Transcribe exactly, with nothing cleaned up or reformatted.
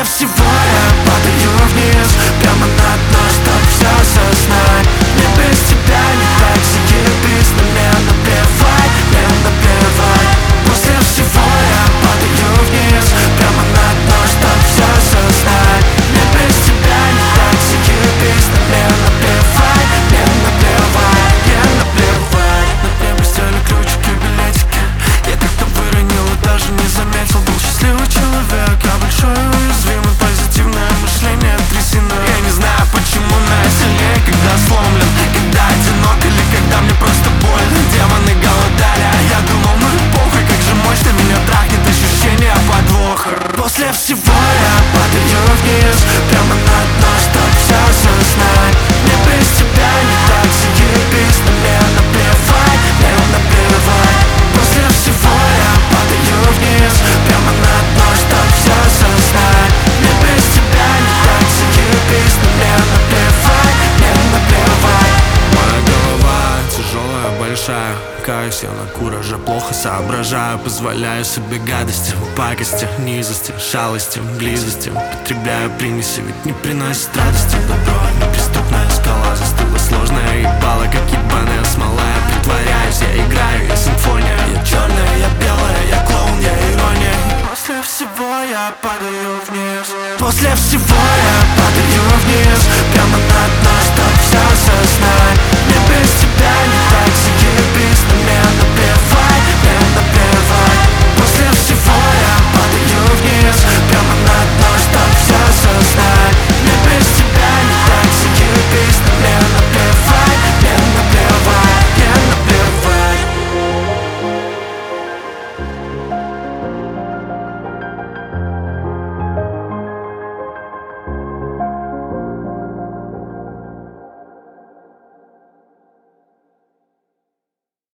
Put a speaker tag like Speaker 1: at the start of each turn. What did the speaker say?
Speaker 1: всего я падаю вниз, прямо на дно, чтоб все осознать. Мне без тебя не так заебись, но мне наплевать, мне наплевать. После всего я падаю вниз, прямо на дно, чтоб все осознать. Мне без тебя не так заебись, но мне наплевать, мне наплевать, мне наплевать. На мне блестели ключики, билетики, я как-то выронил и даже не заметил. Был счастливый человек, я большой и уязвимый. Позитивное мышление, трясина. Я не знаю, почему, но я сильнее, когда сломлен, когда одинок или когда мне просто больно. Демоны голодали, а я думал, ну и похуй, как же мощно меня трахнет ощущение подвоха. После всего я падаю вниз, прямо на дно, чтоб все осознать. Мне без тебя не так заебись, но мне наплевать, мне наплевать. После всего я падаю вниз, прямо на дно, чтоб все осознать. Мне без тебя не так заебись, но мне наплевать, мне наплевать.
Speaker 2: Моя голова тяжелая, большая, каюсь я на кураже, плохо соображаю. Позволяю себе гадости, пакости, низости, шалости, близости. Потребляю примеси, ведь не приносит радости. Добро, неприступная скала застыла, сложная ебала, как ебаная смола. Я притворяюсь, я играю, я симфония. Я черная, я белая, я клоун, я ирония.
Speaker 1: После всего я падаю вниз, после всего я падаю вниз,